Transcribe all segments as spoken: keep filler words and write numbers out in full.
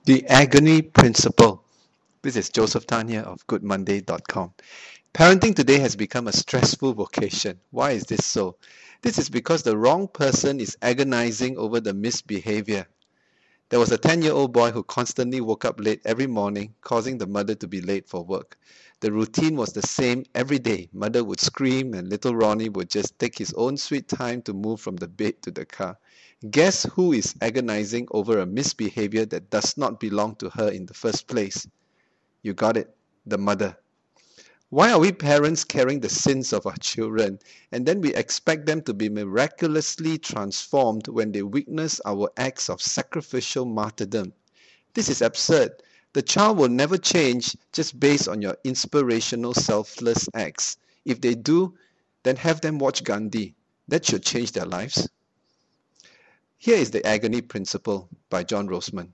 The agony principle. This is Joseph Tan here of good monday dot com. Parenting today has become a stressful vocation. Why is this so? This is because the wrong person is agonizing over the misbehavior. There was a ten-year-old boy who constantly woke up late every morning, causing the mother to be late for work. The routine was the same every day. Mother would scream and little Ronnie would just take his own sweet time to move from the bed to the car. Guess who is agonizing over a misbehavior that does not belong to her in the first place? You got it, the mother. Why are we parents carrying the sins of our children and then we expect them to be miraculously transformed when they witness our acts of sacrificial martyrdom? This is absurd. The child will never change just based on your inspirational selfless acts. If they do, then have them watch Gandhi. That should change their lives. Here is the agony principle by John Roseman.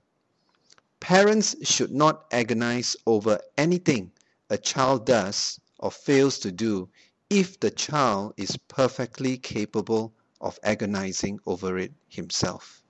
Parents should not agonize over anything a child does or fails to do if the child is perfectly capable of agonizing over it himself.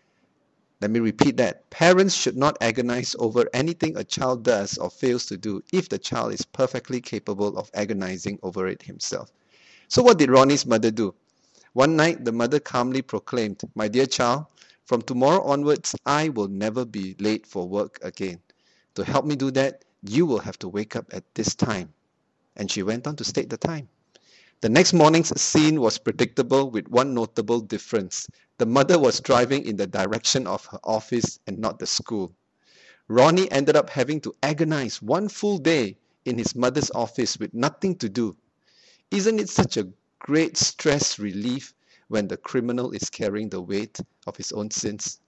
Let me repeat that. Parents should not agonize over anything a child does or fails to do if the child is perfectly capable of agonizing over it himself. So what did Ronnie's mother do? One night, the mother calmly proclaimed, "My dear child, from tomorrow onwards, I will never be late for work again. To help me do that, you will have to wake up at this time." And she went on to state the time. The next morning's scene was predictable with one notable difference. The mother was driving in the direction of her office and not the school. Ronnie ended up having to agonize one full day in his mother's office with nothing to do. Isn't it such a great stress relief when the criminal is carrying the weight of his own sins?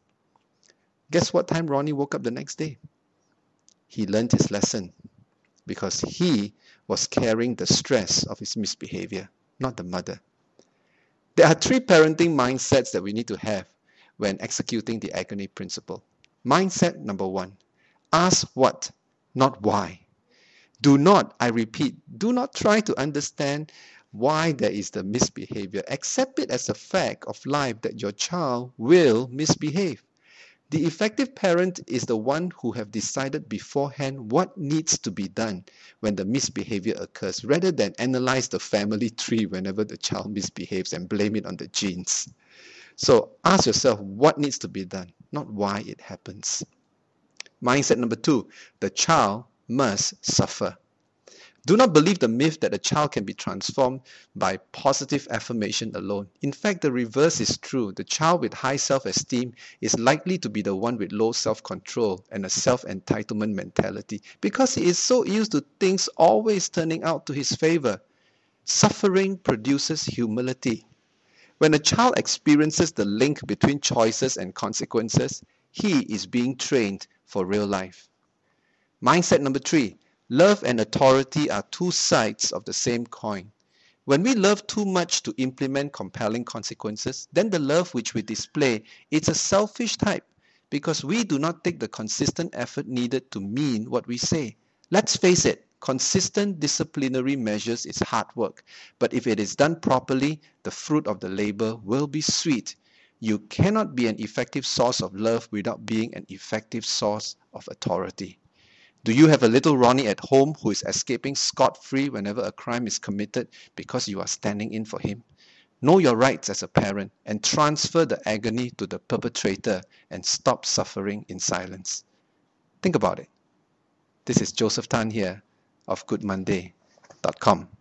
Guess what time Ronnie woke up the next day? He learned his lesson because he was carrying the stress of his misbehavior, not the mother. There are three parenting mindsets that we need to have when executing the agony principle. Mindset number one, ask what, not why. Do not, I repeat, do not try to understand why there is the misbehavior. Accept it as a fact of life that your child will misbehave. The effective parent is the one who have decided beforehand what needs to be done when the misbehavior occurs, rather than analyze the family tree whenever the child misbehaves and blame it on the genes. So ask yourself what needs to be done, not why it happens. Mindset number two, the child must suffer. Do not believe the myth that a child can be transformed by positive affirmation alone. In fact, the reverse is true. The child with high self-esteem is likely to be the one with low self-control and a self-entitlement mentality because he is so used to things always turning out to his favor. Suffering produces humility. When a child experiences the link between choices and consequences, he is being trained for real life. Mindset number three. Love and authority are two sides of the same coin. When we love too much to implement compelling consequences, then the love which we display is a selfish type because we do not take the consistent effort needed to mean what we say. Let's face it, consistent disciplinary measures is hard work, but if it is done properly, the fruit of the labor will be sweet. You cannot be an effective source of love without being an effective source of authority. Do you have a little Ronnie at home who is escaping scot-free whenever a crime is committed because you are standing in for him? Know your rights as a parent and transfer the agony to the perpetrator and stop suffering in silence. Think about it. This is Joseph Tan here of good monday dot com.